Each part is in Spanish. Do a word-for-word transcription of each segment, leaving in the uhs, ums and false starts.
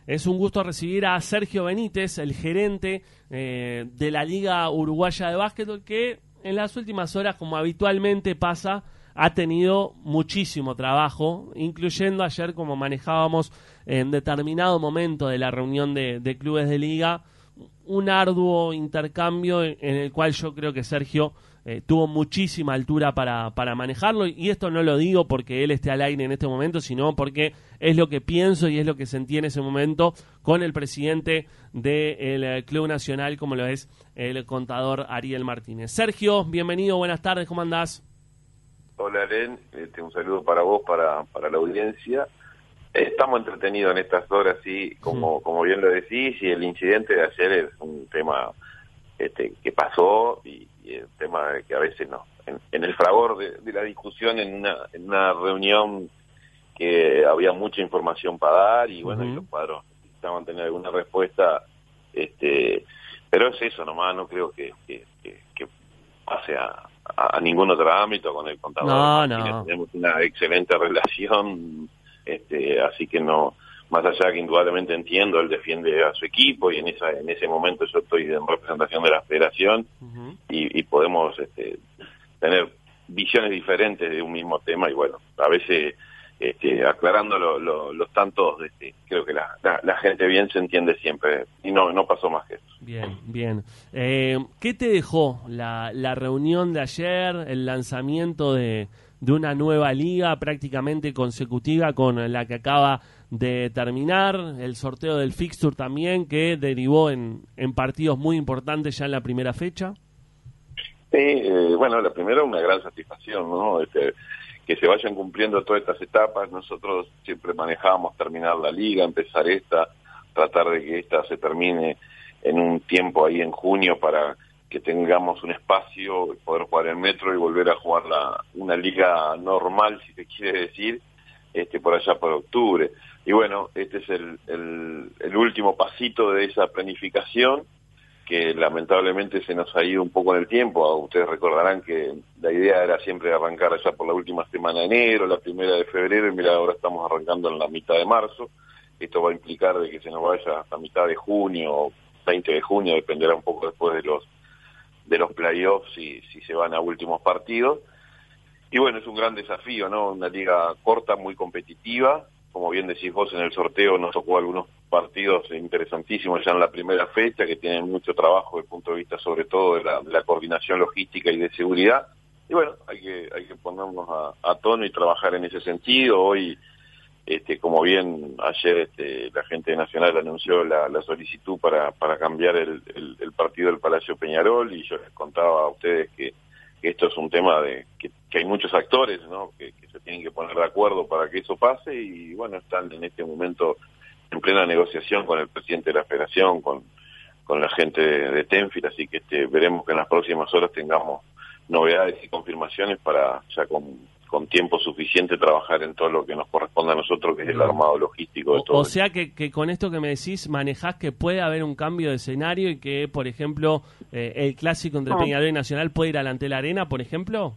Es un gusto recibir a Sergio Benítez, el gerente eh, de la Liga Uruguaya de Básquetbol, que en las últimas horas, como habitualmente pasa, ha tenido muchísimo trabajo, incluyendo ayer, como manejábamos en determinado momento de la reunión de, de clubes de liga, un arduo intercambio en, en el cual yo creo que Sergio eh, tuvo muchísima altura para, para manejarlo, y esto no lo digo porque él esté al aire en este momento, sino porque es lo que pienso y es lo que sentí en ese momento con el presidente del Club Nacional, como lo es el contador Ariel Martínez. Sergio, bienvenido, buenas tardes, ¿cómo andás? Hola, Len, este, un saludo para vos, para, para la audiencia. Estamos entretenidos en estas horas, sí, como, como bien lo decís, y el incidente de ayer es un tema este, que pasó, y, y el tema de que a veces no, en, en el fragor de, de la discusión, en una, en una reunión que había mucha información para dar, y bueno, uh-huh. y los cuadros necesitaban tener alguna respuesta, este, pero es eso nomás, no creo que, que, que, que pase a, a, a ningún otro ámbito con el contador. No, no. Tenemos una excelente relación. Este, así que no, más allá que indudablemente entiendo, él defiende a su equipo, y en esa en ese momento yo estoy en representación de la federación, uh-huh. y, y podemos este, tener visiones diferentes de un mismo tema, y bueno, a veces este, aclarando lo, lo, los tantos, este, creo que la, la, la gente bien se entiende siempre, y no no pasó más que eso. Bien, bien. Eh, ¿Qué te dejó la, la reunión de ayer, el lanzamiento de... de una nueva liga prácticamente consecutiva con la que acaba de terminar, el sorteo del fixture también, que derivó en, en partidos muy importantes ya en la primera fecha? Sí, eh, bueno, la primera una gran satisfacción, ¿no? Este, que se vayan cumpliendo todas estas etapas. Nosotros siempre manejábamos terminar la liga, empezar esta, tratar de que esta se termine en un tiempo ahí en junio para que tengamos un espacio, poder jugar en Metro y volver a jugar la, una liga normal, si se quiere decir, este por allá por octubre. Y bueno, este es el, el, el último pasito de esa planificación, que lamentablemente se nos ha ido un poco en el tiempo. Ustedes recordarán que la idea era siempre arrancar allá por la última semana de enero, la primera de febrero, y mira, ahora estamos arrancando en la mitad de marzo. Esto va a implicar de que se nos vaya hasta mitad de junio, veinte de junio, dependerá un poco después de los de los playoffs, si, si se van a últimos partidos. Y bueno, es un gran desafío, ¿no? Una liga corta, muy competitiva. Como bien decís vos, en el sorteo nos tocó algunos partidos interesantísimos ya en la primera fecha, que tienen mucho trabajo desde el punto de vista sobre todo de la, de la coordinación logística y de seguridad. Y bueno, hay que hay que ponernos a, a tono y trabajar en ese sentido. Hoy, este, como bien ayer este, la gente de Nacional anunció la, la solicitud para, para cambiar el, el, el partido del Palacio Peñarol, y yo les contaba a ustedes que, que esto es un tema de que, que hay muchos actores, ¿no? que, que se tienen que poner de acuerdo para que eso pase, y bueno, están en este momento en plena negociación con el presidente de la federación, con, con la gente de, de Tenfield, así que este, veremos que en las próximas horas tengamos novedades y confirmaciones para ya con con tiempo suficiente trabajar en todo lo que nos corresponde a nosotros, que es el armado logístico de todo. O, o sea que, que con esto que me decís, manejás que puede haber un cambio de escenario, y que, por ejemplo, eh, el clásico entre no. Peñarol y Nacional puede ir adelante la arena, por ejemplo.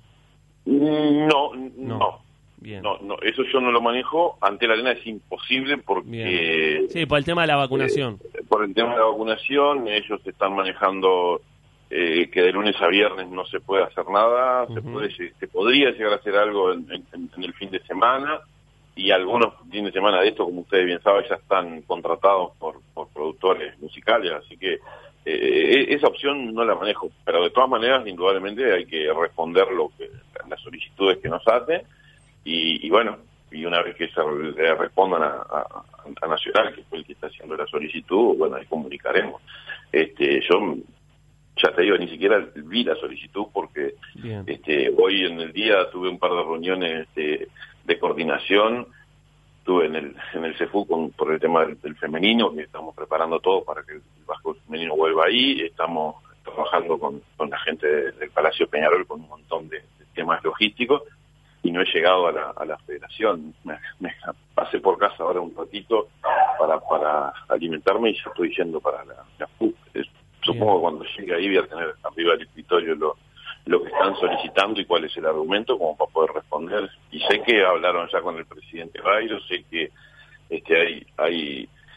No, no, no. Bien. No, no, eso yo no lo manejo. Ante la arena es imposible porque... Bien. Sí, por el tema de la vacunación. Eh, por el tema de la vacunación, ellos están manejando... Eh, que de lunes a viernes no se puede hacer nada, uh-huh. se puede se podría llegar a hacer algo en, en, en el fin de semana, y algunos fines de semana de esto, como ustedes bien saben, ya están contratados por, por productores musicales, así que eh, esa opción no la manejo, pero de todas maneras indudablemente hay que responder lo que las solicitudes que nos hacen, y, y bueno, y una vez que se le respondan a, a, a Nacional, que fue el que está haciendo la solicitud, bueno, ahí comunicaremos. Este, yo ya te digo, ni siquiera vi la solicitud porque Bien. este hoy en el día tuve un par de reuniones este, de coordinación, estuve en el en el CEFU con, por el tema del, del femenino, que estamos preparando todo para que el básquetbol femenino vuelva ahí, estamos trabajando con, con la gente de, del Palacio Peñarol con un montón de, de temas logísticos, y no he llegado a la, a la federación. Me, me pasé por casa ahora un ratito para para alimentarme, y ya estoy yendo para la, la F U. Es, Supongo que cuando llegue ahí voy a tener arriba del escritorio lo, lo que están solicitando y cuál es el argumento, como para poder responder. Y sé que hablaron ya con el presidente Bairo, sé que este hay hay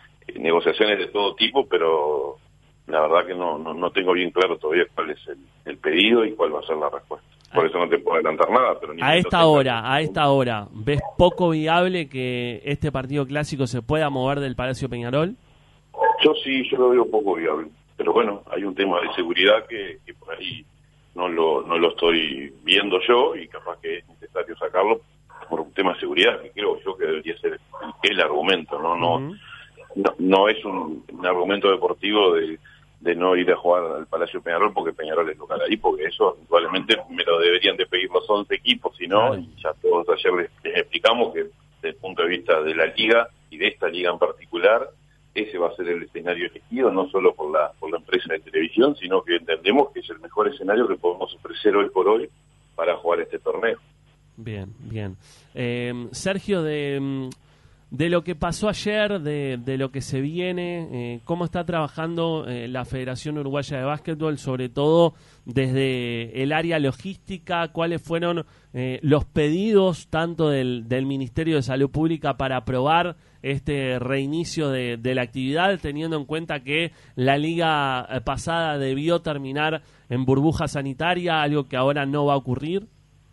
negociaciones de todo tipo, pero la verdad que no, no, no tengo bien claro todavía cuál es el, el pedido y cuál va a ser la respuesta. Por eso no te puedo adelantar nada. Pero ni a esta hora, a esta hora, ¿ves poco viable que este partido clásico se pueda mover del Palacio Peñarol? Yo sí, yo lo veo poco viable. Pero bueno, hay un tema de seguridad que, que por ahí no lo, no lo estoy viendo yo y capaz que es necesario sacarlo por un tema de seguridad, que creo yo que debería ser el, el argumento, ¿no? No, uh-huh. no, no es un, un argumento deportivo de, de no ir a jugar al Palacio Peñarol porque Peñarol es local ahí, porque eso probablemente me lo deberían de pedir los once equipos, si no, uh-huh. y ya todos ayer les, les explicamos que desde el punto de vista de la liga y de esta liga en particular, ese va a ser el escenario elegido, no solo por la por la empresa de televisión, sino que entendemos que es el mejor escenario que podemos ofrecer hoy por hoy para jugar este torneo. Bien, bien. Eh, Sergio, de, de lo que pasó ayer, de, de lo que se viene, eh, ¿cómo está trabajando eh, la Federación Uruguaya de Básquetbol, sobre todo desde el área logística? ¿Cuáles fueron eh, los pedidos tanto del, del Ministerio de Salud Pública para aprobar este reinicio de, de la actividad, teniendo en cuenta que la liga pasada debió terminar en burbuja sanitaria, algo que ahora no va a ocurrir?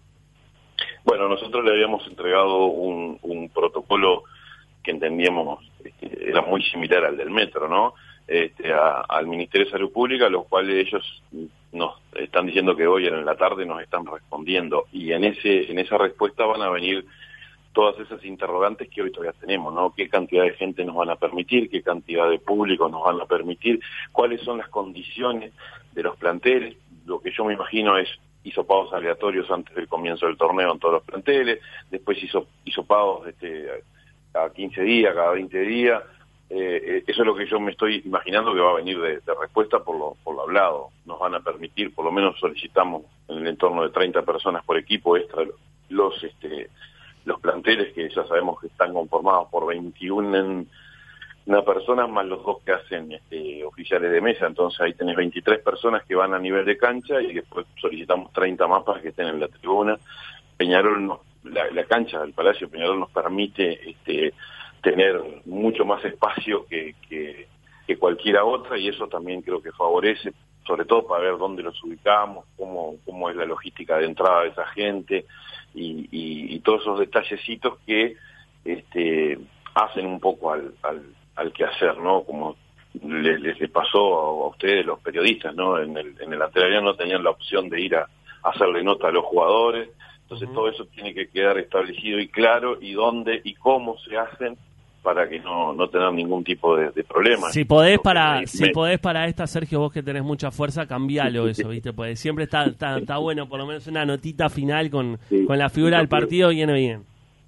Bueno, nosotros le habíamos entregado un, un protocolo que entendíamos este, era muy similar al del metro, ¿no? Este, a, al Ministerio de Salud Pública, los cuales ellos nos están diciendo que hoy en la tarde nos están respondiendo, y en ese en esa respuesta van a venir todas esas interrogantes que hoy todavía tenemos, ¿no? ¿Qué cantidad de gente nos van a permitir? ¿Qué cantidad de público nos van a permitir? ¿Cuáles son las condiciones de los planteles? Lo que yo me imagino es hisopados aleatorios antes del comienzo del torneo en todos los planteles, después hizo hisopados este, cada quince días, cada veinte días. Eh, eso es lo que yo me estoy imaginando que va a venir de, de respuesta por lo, por lo hablado. Nos van a permitir, por lo menos solicitamos en el entorno de treinta personas por equipo extra los este los planteles que ya sabemos que están conformados por veintiuna personas más los dos que hacen este, oficiales de mesa, entonces ahí tenés veintitrés personas que van a nivel de cancha y después solicitamos treinta más para que estén en la tribuna. Peñarol, nos, la, la cancha del Palacio Peñarol nos permite este, tener mucho más espacio que, que, que cualquiera otra, y eso también creo que favorece, sobre todo para ver dónde los ubicamos, cómo, cómo es la logística de entrada de esa gente, y, y, y todos esos detallecitos que este, hacen un poco al, al, al quehacer, ¿no? Como les, les pasó a, a ustedes, los periodistas, ¿no? En el, en el anterior no tenían la opción de ir a, a hacerle nota a los jugadores, entonces uh-huh. todo eso tiene que quedar establecido y claro, y dónde y cómo se hacen, para que no, no tener ningún tipo de, de problema. Si podés para me, si me... podés para esta, Sergio, vos que tenés mucha fuerza, cambialo eso, ¿viste? Porque siempre está, está, está bueno, por lo menos una notita final con, sí, con la figura del partido, creo... viene bien.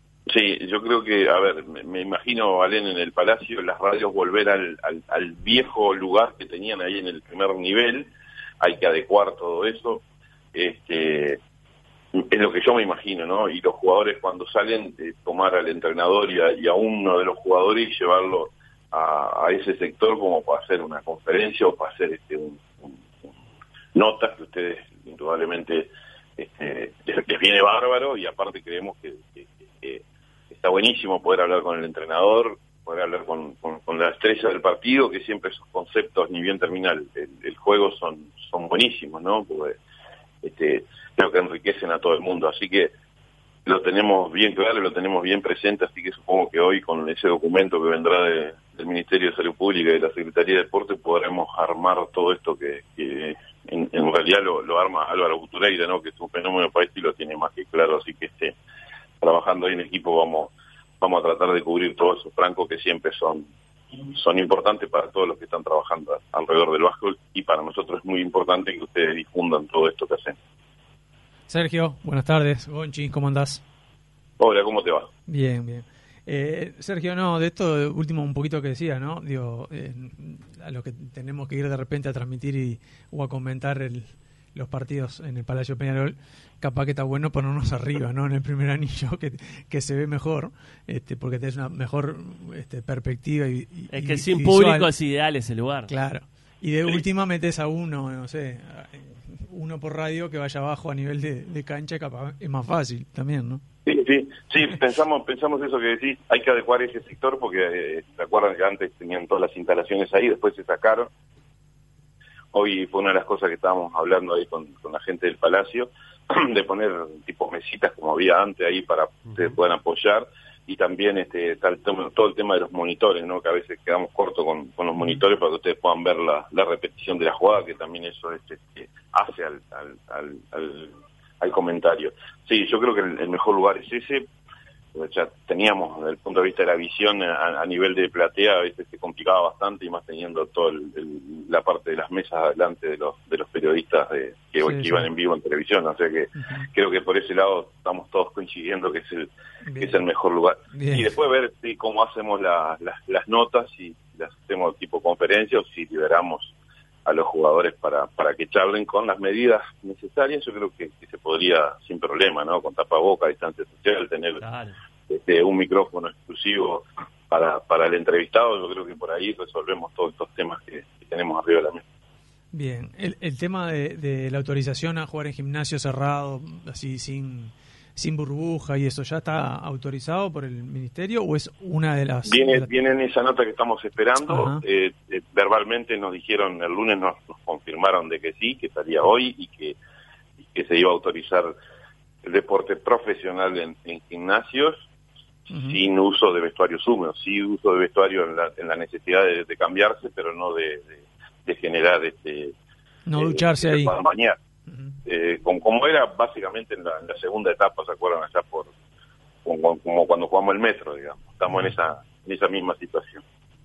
Sí, yo creo que, a ver, me, me imagino, Valen, en el Palacio, las radios volver al, al, al viejo lugar que tenían ahí en el primer nivel, hay que adecuar todo eso, este... es lo que yo me imagino, ¿no? Y los jugadores cuando salen, eh, tomar al entrenador y a, y a uno de los jugadores y llevarlo a, a ese sector como para hacer una conferencia o para hacer este un, un, un notas que ustedes indudablemente este, les, les viene bárbaro, y aparte creemos que, que, que está buenísimo poder hablar con el entrenador, poder hablar con, con, con la estrella del partido, que siempre esos conceptos, ni bien termina el, el, el juego, son, son buenísimos, ¿no? Porque este creo que enriquecen a todo el mundo, así que lo tenemos bien claro, lo tenemos bien presente, así que supongo que hoy con ese documento que vendrá de, del Ministerio de Salud Pública y de la Secretaría de Deporte podremos armar todo esto que, que en, en realidad lo, lo arma Álvaro Butureira, ¿no? Que es un fenómeno país y lo tiene más que claro, así que este, trabajando ahí en equipo vamos vamos a tratar de cubrir todos esos francos que siempre son son importantes para todos los que están trabajando alrededor del básquetbol, y para nosotros es muy importante que ustedes difundan todo esto que hacen. Sergio, buenas tardes. Gonchi, ¿cómo andás? Hola, ¿cómo te va? Bien, bien. Eh, Sergio, no, de esto último un poquito que decías, ¿no? Digo, eh, a lo que tenemos que ir de repente a transmitir y, o a comentar el, los partidos en el Palacio Peñarol, capaz que está bueno ponernos arriba, ¿no? En el primer anillo, que, que se ve mejor, este, porque tenés una mejor este, perspectiva y, y es que y, sin y público visual. Es ideal ese lugar. Claro. Y de última metes a uno, no sé, uno por radio que vaya abajo a nivel de, de cancha, capaz es más fácil también, ¿no? Sí, Sí, sí, sí, pensamos, pensamos eso que decís, hay que adecuar ese sector porque eh, se acuerdan que antes tenían todas las instalaciones ahí, después se sacaron. Hoy fue una de las cosas que estábamos hablando ahí con, con la gente del Palacio, de poner tipo mesitas como había antes ahí para que se puedan apoyar, y también este está el tema, todo el tema de los monitores, ¿no? Que a veces quedamos cortos con, con los monitores para que ustedes puedan ver la, la repetición de la jugada, que también eso este, este, hace al, al, al, al, al comentario. Sí, yo creo que el, el mejor lugar es ese. Ya teníamos, desde el punto de vista de la visión, a, a nivel de platea, a veces se complicaba bastante, y más teniendo toda la parte de las mesas adelante de los de los periodistas de, que, sí, que iban sí. en vivo en televisión. O sea que uh-huh. creo que por ese lado estamos todos coincidiendo que es el que es el mejor lugar. Bien. Y después ver sí, cómo hacemos la, la, las notas, si las hacemos tipo conferencia o si liberamos a los jugadores para para que charlen con las medidas necesarias. Yo creo que, que se podría sin problema, ¿no? Con tapaboca, distancia social, tener claro. este, un micrófono exclusivo para para el entrevistado. Yo creo que por ahí resolvemos todos estos temas que, que tenemos arriba de la mesa. Bien, el, el tema de, de la autorización a jugar en gimnasio cerrado, así sin sin burbuja y eso, ¿ya está autorizado por el ministerio o es una de las...? Viene, de las... viene en esa nota que estamos esperando. Eh, eh, verbalmente nos dijeron, el lunes nos, nos confirmaron de que sí, que estaría hoy y que, y que se iba a autorizar el deporte profesional en, en gimnasios uh-huh. sin uso de vestuarios húmedos, sí uso de vestuario en la, en la necesidad de, de cambiarse, pero no de, de, de generar este... No eh, ducharse ahí. Para bañar. Uh-huh. Eh, como, como era básicamente en la, en la segunda etapa, ¿se acuerdan? Allá por como, como cuando jugamos el metro, digamos. Estamos uh-huh. en esa en esa misma situación.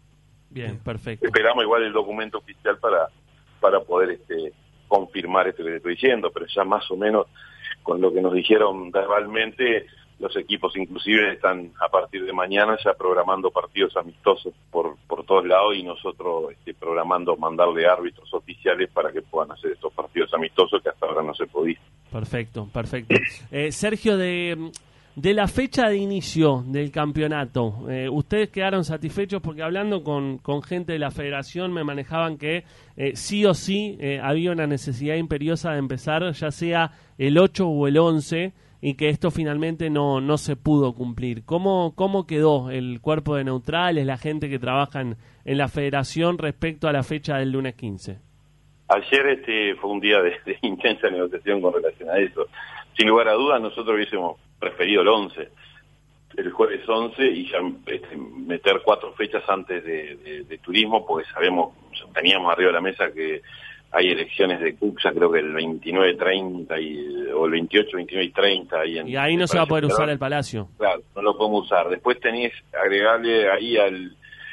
Bien, perfecto. Esperamos igual el documento oficial para para poder este confirmar esto que te estoy diciendo, pero ya más o menos con lo que nos dijeron verbalmente, los equipos inclusive están a partir de mañana ya programando partidos amistosos por por todos lados, y nosotros este, programando mandarle árbitros oficiales para que puedan hacer estos partidos amistosos que hasta ahora no se podía. Perfecto, perfecto. Eh, Sergio, de, de la fecha de inicio del campeonato, eh, ¿ustedes quedaron satisfechos? Porque hablando con, con gente de la federación me manejaban que eh, sí o sí eh, había una necesidad imperiosa de empezar ya sea el ocho o el once, y que esto finalmente no no se pudo cumplir. ¿Cómo cómo quedó el cuerpo de neutrales, la gente que trabaja en, en la federación respecto a la fecha del lunes quince? Ayer este fue un día de, de intensa negociación con relación a eso. Sin lugar a dudas, nosotros hubiésemos preferido el once, el jueves once, y ya este, meter cuatro fechas antes de, de, de turismo, porque sabemos, teníamos arriba de la mesa que hay elecciones de CUCSA, creo que el veintinueve treinta y, o el veintiocho, veintinueve y treinta. Ahí en, y ahí no se va a poder usar el Palacio. Claro, no lo podemos usar. Después tenés, agregarle ahí al,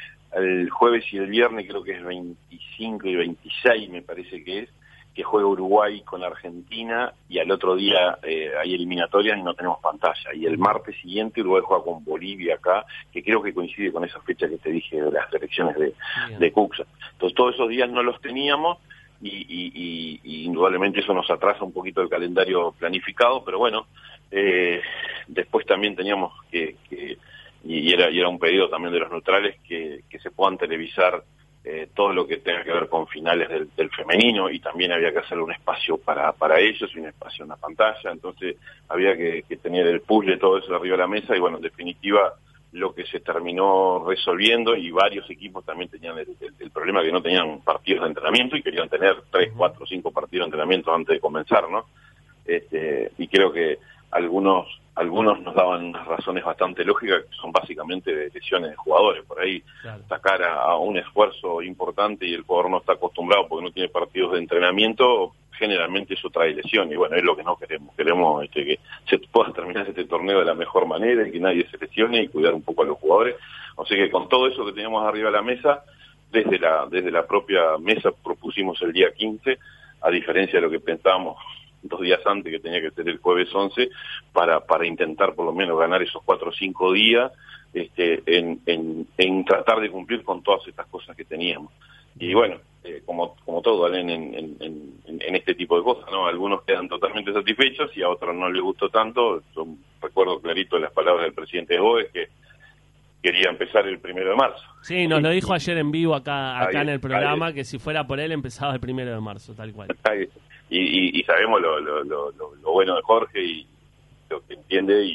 al jueves y el viernes, creo que es veinticinco y veintiséis, me parece que es, que juega Uruguay con Argentina, y al otro día eh, hay eliminatorias y no tenemos pantalla. Y el martes siguiente Uruguay juega con Bolivia acá, que creo que coincide con esa fecha que te dije de las elecciones de, de CUCSA. Entonces todos esos días no los teníamos, Y, y, y, y indudablemente eso nos atrasa un poquito el calendario planificado, pero bueno, eh, después también teníamos que, que y, era, y era un pedido también de los neutrales, que, que se puedan televisar eh, todo lo que tenga que ver con finales del, del femenino, y también había que hacer un espacio para, para ellos, y un espacio en la pantalla. Entonces había que, que tener el puzzle, todo eso arriba de la mesa, y bueno, en definitiva lo que se terminó resolviendo, y varios equipos también tenían el, el, el problema que no tenían partidos de entrenamiento y querían tener tres, cuatro, cinco partidos de entrenamiento antes de comenzar, ¿no? Este, y creo que algunos algunos nos daban unas razones bastante lógicas, que son básicamente de lesiones de jugadores. Por ahí claro. sacar a, a un esfuerzo importante y el jugador no está acostumbrado porque no tiene partidos de entrenamiento, generalmente eso trae lesión, y bueno, es lo que no queremos. Queremos este, que se pueda terminar este torneo de la mejor manera y que nadie se lesione, y cuidar un poco a los jugadores. O sea que con todo eso que teníamos arriba de la mesa, desde la desde la propia mesa propusimos el día quince, a diferencia de lo que pensábamos dos días antes, que tenía que ser el jueves once, para para intentar por lo menos ganar esos cuatro o cinco días este, en, en, en tratar de cumplir con todas estas cosas que teníamos. Y bueno, eh, como como todo, ¿vale? en, en, en, en este tipo de cosas, ¿no? Algunos quedan totalmente satisfechos y a otros no les gustó tanto. Yo recuerdo clarito las palabras del presidente de Boves, que quería empezar el primero de marzo. Sí, nos lo dijo ayer en vivo acá acá ahí, en el programa, que si fuera por él empezaba el primero de marzo, tal cual. Y, y, y sabemos lo, lo, lo, lo bueno de Jorge y lo que entiende, y, y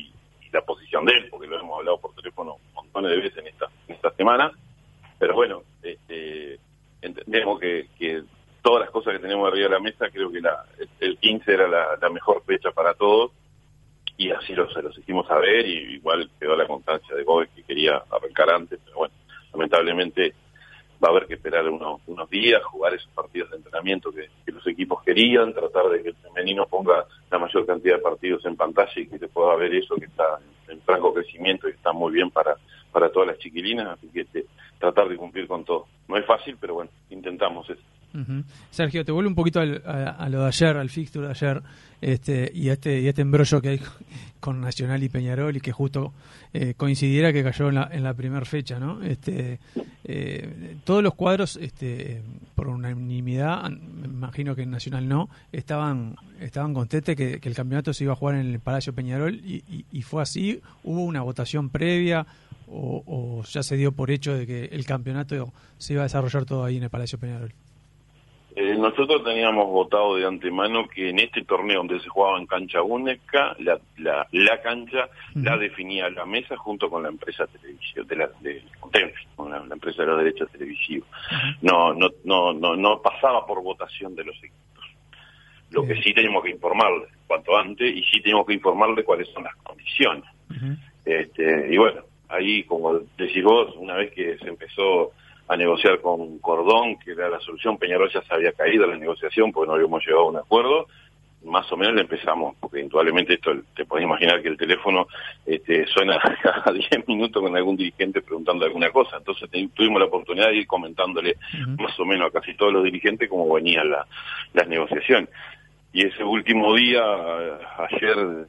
la posición de él, porque lo hemos hablado por teléfono montones de veces en esta, en esta semana, pero bueno, este, entendemos que, que todas las cosas que tenemos arriba de la mesa, creo que la, el quince era la, la mejor fecha para todos, y así lo, se los hicimos saber, y igual quedó la constancia de Gómez que quería arrancar antes, pero bueno, lamentablemente va a haber que esperar unos, unos días, jugar esos partidos de entrenamiento que, que los equipos querían, tratar de que el femenino ponga la mayor cantidad de partidos en pantalla y que se pueda ver eso que está en, en franco crecimiento y está muy bien para, para todas las chiquilinas, así que este, tratar de cumplir con todo. No es fácil, pero bueno, intentamos eso. Uh-huh. Sergio, te vuelvo un poquito al, a, a lo de ayer, al fixture de ayer, este, y a este y este embrollo que hay con Nacional y Peñarol, y que justo eh, coincidiera que cayó en la, en la primera fecha, ¿no? Este, eh, todos los cuadros, este, por unanimidad, me imagino que en Nacional no, estaban estaban contentos que, que el campeonato se iba a jugar en el Palacio Peñarol, y, y, y fue así. ¿Hubo una votación previa o, o ya se dio por hecho de que el campeonato se iba a desarrollar todo ahí en el Palacio Peñarol? Eh, nosotros teníamos votado de antemano que en este torneo donde se jugaba en cancha única, la, la, la cancha uh-huh. la definía la mesa junto con la empresa televisiva, de la, de, con Tenfi, con la, la empresa de los derechos televisivos. Uh-huh. No, no, no, no, no pasaba por votación de los equipos. Lo uh-huh. que sí teníamos que informarle cuanto antes, y sí teníamos que informarle cuáles son las condiciones. Uh-huh. Este, y bueno, ahí, como decís vos, una vez que se empezó a negociar con Cordón, que era la solución, Peñarol ya se había caído la negociación porque no habíamos llegado a un acuerdo, más o menos le empezamos, porque indudablemente esto, te podés imaginar que el teléfono este, suena cada diez minutos con algún dirigente preguntando alguna cosa, entonces tuvimos la oportunidad de ir comentándole uh-huh. más o menos a casi todos los dirigentes cómo venían la, las negociaciones. Y ese último día, ayer,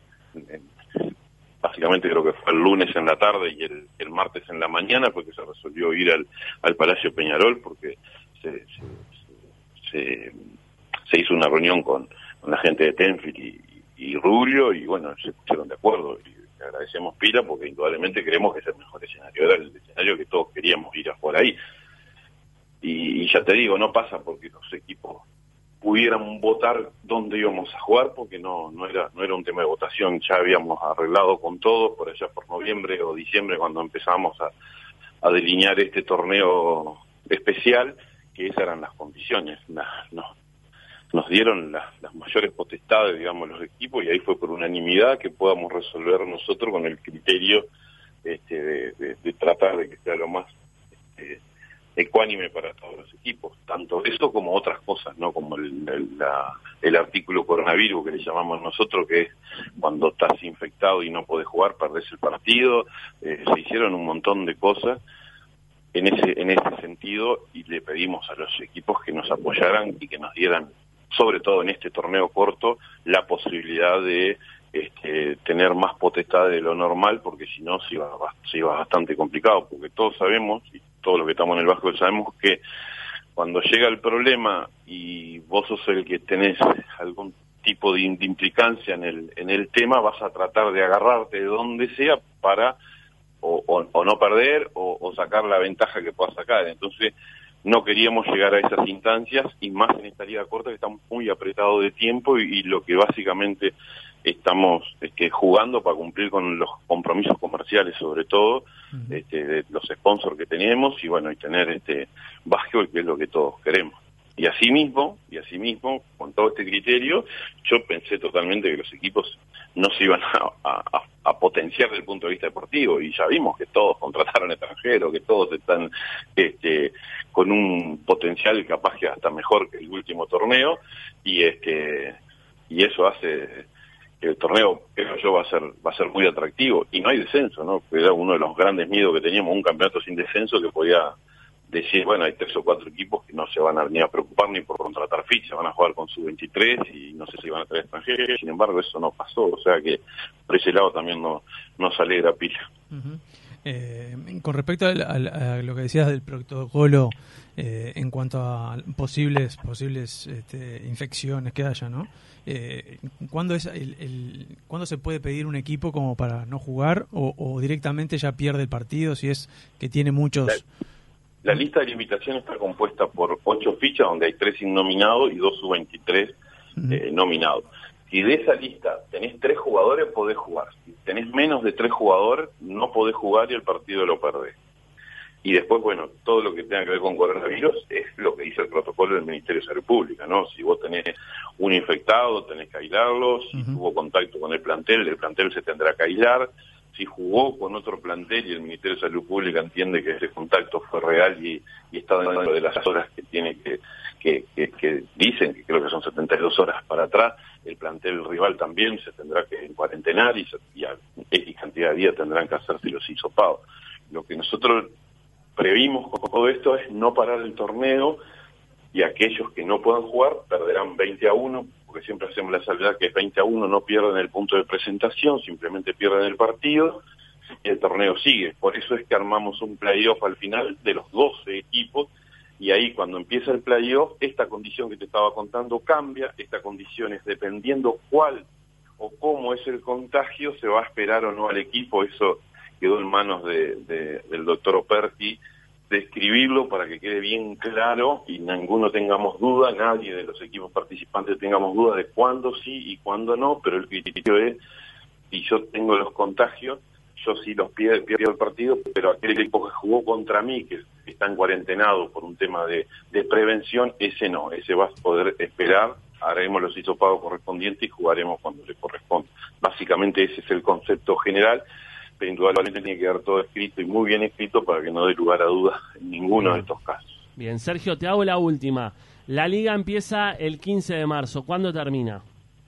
básicamente creo que fue el lunes en la tarde y el, el martes en la mañana, porque se resolvió ir al, al Palacio Peñarol, porque se, se, se, se hizo una reunión con, con la gente de Tenfield y, y Rubio, y bueno, se pusieron de acuerdo, y le agradecemos pila, porque indudablemente creemos que es el mejor escenario, era el escenario que todos queríamos ir a jugar ahí. Y, y ya te digo, no pasa porque los equipos pudieran votar dónde íbamos a jugar, porque no no era no era un tema de votación, ya habíamos arreglado con todos por allá por noviembre o diciembre, cuando empezamos a, a delinear este torneo especial, que esas eran las condiciones. Nos, nos, nos dieron las, las mayores potestades, digamos, los equipos, y ahí fue por unanimidad que podamos resolver nosotros con el criterio este, de, de, de tratar de que sea lo más este, ecuánime para todos los equipos, tanto eso como otras cosas, ¿no? Como el, el, la, el artículo coronavirus que le llamamos nosotros, que es cuando estás infectado y no podés jugar, perdés el partido. Eh, se hicieron un montón de cosas en ese en ese sentido, y le pedimos a los equipos que nos apoyaran y que nos dieran, sobre todo en este torneo corto, la posibilidad de este, tener más potestad de lo normal, porque si no se iba, se iba bastante complicado, porque todos sabemos, y todos los que estamos en el básquetbol sabemos, que cuando llega el problema y vos sos el que tenés algún tipo de, de implicancia en el en el tema, vas a tratar de agarrarte de donde sea para o, o, o no perder o, o sacar la ventaja que puedas sacar. Entonces no queríamos llegar a esas instancias, y más en esta liga corta que estamos muy apretados de tiempo, y, y lo que básicamente estamos este, jugando para cumplir con los compromisos comerciales, sobre todo uh-huh. este, de los sponsors que tenemos, y bueno, y tener este básquetbol, que es lo que todos queremos. Y así mismo, y así mismo, con todo este criterio, yo pensé totalmente que los equipos no se iban a, a, a potenciar desde el punto de vista deportivo, y ya vimos que todos contrataron extranjeros, que todos están este, con un potencial capaz que hasta mejor que el último torneo, y este y eso hace que el torneo, creo yo, va a ser va a ser muy atractivo, y no hay descenso, ¿no? Que era uno de los grandes miedos que teníamos, un campeonato sin descenso, que podía decir, bueno, hay tres o cuatro equipos que no se van a ni a preocupar ni por contratar fichas, van a jugar con su veintitrés y no sé si van a traer extranjeros. Sin embargo, eso no pasó, o sea que por ese lado también no nos alegra pila. Uh-huh. Eh, con respecto a, a, a lo que decías del protocolo eh, en cuanto a posibles posibles este, infecciones que haya, ¿no? Eh, ¿cuándo es el, el cuándo se puede pedir un equipo como para no jugar, o, o directamente ya pierde el partido si es que tiene muchos? La, la lista de limitación está compuesta por ocho fichas, donde hay tres innominados y dos sub veintitrés uh-huh. eh, nominados. Si de esa lista tenés tres jugadores, podés jugar. Si tenés menos de tres jugadores, no podés jugar y el partido lo perdés. Y después, bueno, todo lo que tenga que ver con coronavirus es lo que dice el protocolo del Ministerio de Salud Pública, ¿no? Si vos tenés un infectado, tenés que aislarlo. Si uh-huh. tuvo contacto con el plantel, el plantel se tendrá que aislar. Si jugó con otro plantel y el Ministerio de Salud Pública entiende que ese contacto fue real y, y está dentro de las horas que tiene que, que, que, que dicen, que creo que son setenta y dos horas para atrás, el plantel rival también se tendrá que cuarentenar y, y a X cantidad de días tendrán que hacerse los hisopados. Lo que nosotros previmos con todo esto es no parar el torneo, y aquellos que no puedan jugar perderán veinte a uno, porque siempre hacemos la salvedad que es veinte a uno, no pierden el punto de presentación, simplemente pierden el partido y el torneo sigue. Por eso es que armamos un playoff al final de los doce equipos, y ahí cuando empieza el playoff, esta condición que te estaba contando cambia. Esta condición es dependiendo cuál o cómo es el contagio, se va a esperar o no al equipo. Eso quedó en manos de, de, del doctor Operti, de escribirlo para que quede bien claro y ninguno tengamos duda, nadie de los equipos participantes tengamos duda de cuándo sí y cuándo no, pero el criterio es, si yo tengo los contagios, yo sí los pierdo, pierdo el partido, pero aquel equipo que jugó contra mí, que está en cuarentenado por un tema de, de prevención, ese no, ese va a poder esperar, haremos los hisopados correspondientes y jugaremos cuando le corresponda. Básicamente ese es el concepto general, pero indudablemente tiene que quedar todo escrito y muy bien escrito para que no dé lugar a dudas en ninguno bien. de estos casos. Bien, Sergio, te hago la última. La liga empieza el quince de marzo. ¿Cuándo termina?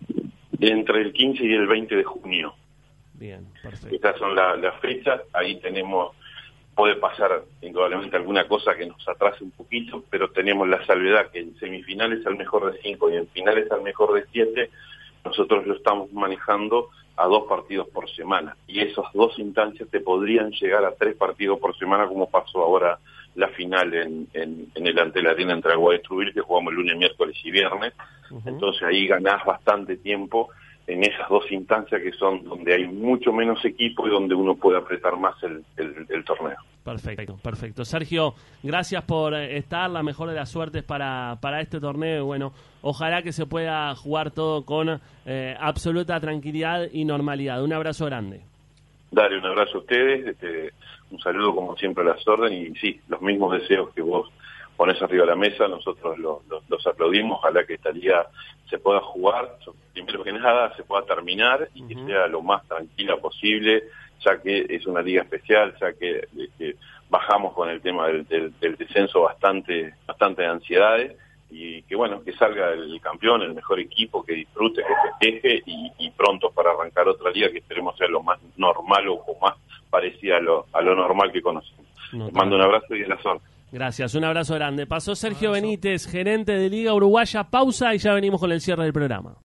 Entre el quince y el veinte de junio. Bien, perfecto. Estas son las la fechas. Ahí tenemos, puede pasar indudablemente alguna cosa que nos atrase un poquito, pero tenemos la salvedad que en semifinales al mejor de cinco y en finales al mejor de siete, nosotros lo estamos manejando a dos partidos por semana, y esas dos instancias te podrían llegar a tres partidos por semana, como pasó ahora la final en, en, en el Antel Arena entre Aguada y Trubil, que jugamos lunes, miércoles y viernes. Uh-huh. Entonces ahí ganás bastante tiempo en esas dos instancias que son donde hay mucho menos equipo y donde uno puede apretar más el, el, el torneo. Perfecto, perfecto. Sergio, gracias por estar, la mejor de las suertes para, para este torneo. Bueno, ojalá que se pueda jugar todo con eh, absoluta tranquilidad y normalidad. Un abrazo grande. Dale, un abrazo a ustedes, este, un saludo como siempre a las órdenes, y sí, los mismos deseos que vos ponés arriba de la mesa, nosotros los, los, los aplaudimos. Ojalá que esta liga se pueda jugar, primero que nada, se pueda terminar y uh-huh. que sea lo más tranquila posible, ya que es una liga especial, ya que, que bajamos con el tema del, del, del descenso bastante bastante de ansiedades, y que bueno, que salga el campeón, el mejor equipo, que disfrute, que festeje, y, y pronto para arrancar otra liga que esperemos sea lo más normal o, o más parecida a lo, a lo normal que conocemos. No, Les mando un abrazo y a la suerte. Gracias, un abrazo grande. Pasó Sergio Benítez, gerente de Liga Uruguaya. Pausa y ya venimos con el cierre del programa.